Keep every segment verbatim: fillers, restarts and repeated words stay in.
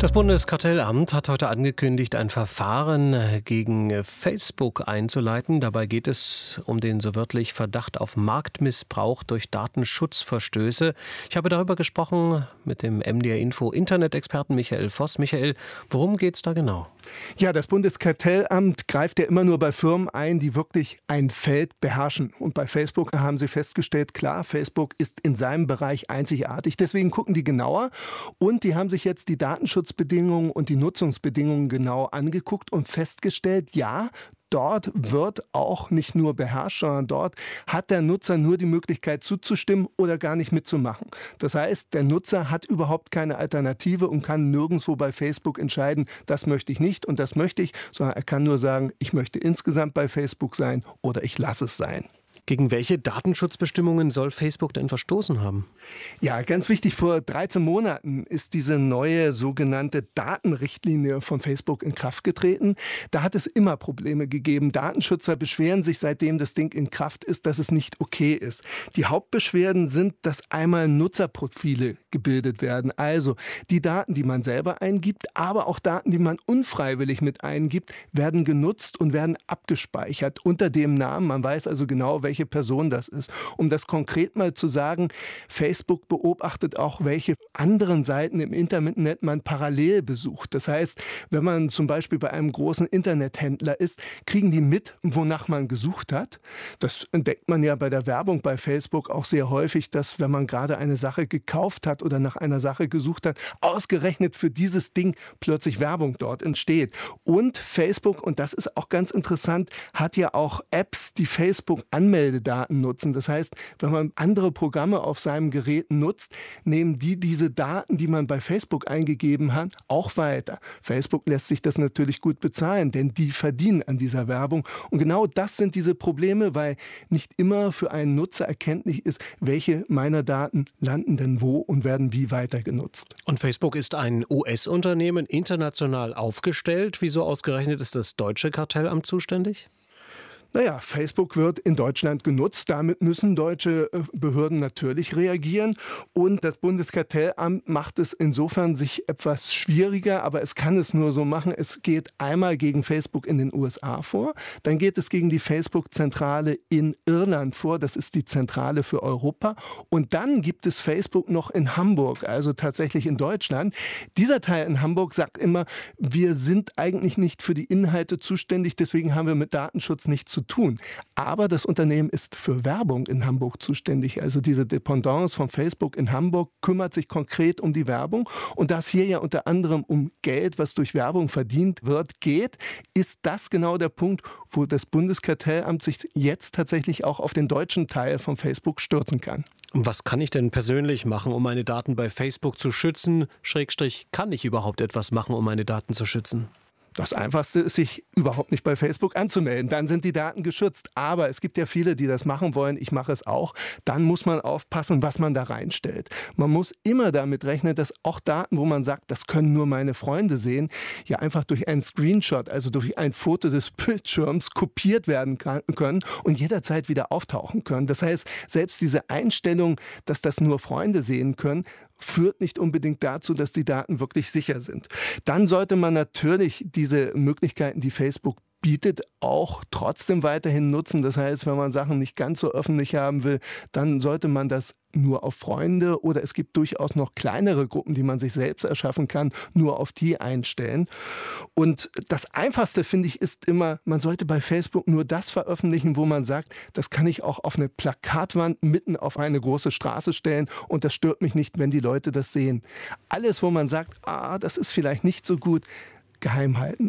Das Bundeskartellamt hat heute angekündigt, ein Verfahren gegen Facebook einzuleiten. Dabei geht es um den so wörtlich Verdacht auf Marktmissbrauch durch Datenschutzverstöße. Ich habe darüber gesprochen mit dem M D R Info Internet-Experten Michael Voss. Michael, worum geht es da genau? Ja, das Bundeskartellamt greift ja immer nur bei Firmen ein, die wirklich ein Feld beherrschen. Und bei Facebook haben sie festgestellt, klar, Facebook ist in seinem Bereich einzigartig. Deswegen gucken die genauer. Und die haben sich jetzt die Datenschutzbedingungen und die Nutzungsbedingungen genau angeguckt und festgestellt, ja, dort wird auch nicht nur beherrscht, sondern dort hat der Nutzer nur die Möglichkeit zuzustimmen oder gar nicht mitzumachen. Das heißt, der Nutzer hat überhaupt keine Alternative und kann nirgendwo bei Facebook entscheiden, das möchte ich nicht und das möchte ich, sondern er kann nur sagen, ich möchte insgesamt bei Facebook sein oder ich lasse es sein. Gegen welche Datenschutzbestimmungen soll Facebook denn verstoßen haben? Ja, ganz wichtig, vor dreizehn Monaten ist diese neue sogenannte Datenrichtlinie von Facebook in Kraft getreten. Da hat es immer Probleme gegeben. Datenschützer beschweren sich, seitdem das Ding in Kraft ist, dass es nicht okay ist. Die Hauptbeschwerden sind, dass einmal Nutzerprofile gebildet werden. Also die Daten, die man selber eingibt, aber auch Daten, die man unfreiwillig mit eingibt, werden genutzt und werden abgespeichert unter dem Namen. Man weiß also genau, welche welche Person das ist. Um das konkret mal zu sagen, Facebook beobachtet auch, welche anderen Seiten im Internet man parallel besucht. Das heißt, wenn man zum Beispiel bei einem großen Internethändler ist, kriegen die mit, wonach man gesucht hat. Das entdeckt man ja bei der Werbung bei Facebook auch sehr häufig, dass wenn man gerade eine Sache gekauft hat oder nach einer Sache gesucht hat, ausgerechnet für dieses Ding plötzlich Werbung dort entsteht. Und Facebook, und das ist auch ganz interessant, hat ja auch Apps, die Facebook anmelden. Daten nutzen. Das heißt, wenn man andere Programme auf seinem Gerät nutzt, nehmen die diese Daten, die man bei Facebook eingegeben hat, auch weiter. Facebook lässt sich das natürlich gut bezahlen, denn die verdienen an dieser Werbung. Und genau das sind diese Probleme, weil nicht immer für einen Nutzer erkenntlich ist, welche meiner Daten landen denn wo und werden wie weiter genutzt. Und Facebook ist ein U S-Unternehmen, international aufgestellt. Wieso ausgerechnet ist das deutsche Kartellamt zuständig? Naja, Facebook wird in Deutschland genutzt. Damit müssen deutsche Behörden natürlich reagieren. Und das Bundeskartellamt macht es insofern sich etwas schwieriger, aber es kann es nur so machen. Es geht einmal gegen Facebook in den U S A vor, dann geht es gegen die Facebook-Zentrale in Irland vor. Das ist die Zentrale für Europa. Und dann gibt es Facebook noch in Hamburg, also tatsächlich in Deutschland. Dieser Teil in Hamburg sagt immer, wir sind eigentlich nicht für die Inhalte zuständig, deswegen haben wir mit Datenschutz nichts zu tun. Aber das Unternehmen ist für Werbung in Hamburg zuständig. Also diese Dependance von Facebook in Hamburg kümmert sich konkret um die Werbung. Und da es hier ja unter anderem um Geld, was durch Werbung verdient wird, geht, ist das genau der Punkt, wo das Bundeskartellamt sich jetzt tatsächlich auch auf den deutschen Teil von Facebook stürzen kann. Und was kann ich denn persönlich machen, um meine Daten bei Facebook zu schützen? Schrägstrich, kann ich überhaupt etwas machen, um meine Daten zu schützen? Das Einfachste ist, sich überhaupt nicht bei Facebook anzumelden. Dann sind die Daten geschützt. Aber es gibt ja viele, die das machen wollen. Ich mache es auch. Dann muss man aufpassen, was man da reinstellt. Man muss immer damit rechnen, dass auch Daten, wo man sagt, das können nur meine Freunde sehen, ja einfach durch einen Screenshot, also durch ein Foto des Bildschirms kopiert werden kann, können und jederzeit wieder auftauchen können. Das heißt, selbst diese Einstellung, dass das nur Freunde sehen können, führt nicht unbedingt dazu, dass die Daten wirklich sicher sind. Dann sollte man natürlich diese Möglichkeiten, die Facebook bietet, auch trotzdem weiterhin nutzen. Das heißt, wenn man Sachen nicht ganz so öffentlich haben will, dann sollte man das nur auf Freunde oder es gibt durchaus noch kleinere Gruppen, die man sich selbst erschaffen kann, nur auf die einstellen. Und das Einfachste, finde ich, ist immer, man sollte bei Facebook nur das veröffentlichen, wo man sagt, das kann ich auch auf eine Plakatwand mitten auf eine große Straße stellen und das stört mich nicht, wenn die Leute das sehen. Alles, wo man sagt, ah, das ist vielleicht nicht so gut, geheim halten.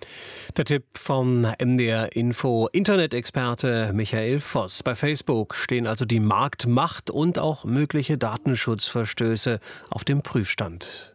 Der Tipp vom M D R Info Internet-Experte Michael Voss. Bei Facebook stehen also die Marktmacht und auch mögliche Datenschutzverstöße auf dem Prüfstand.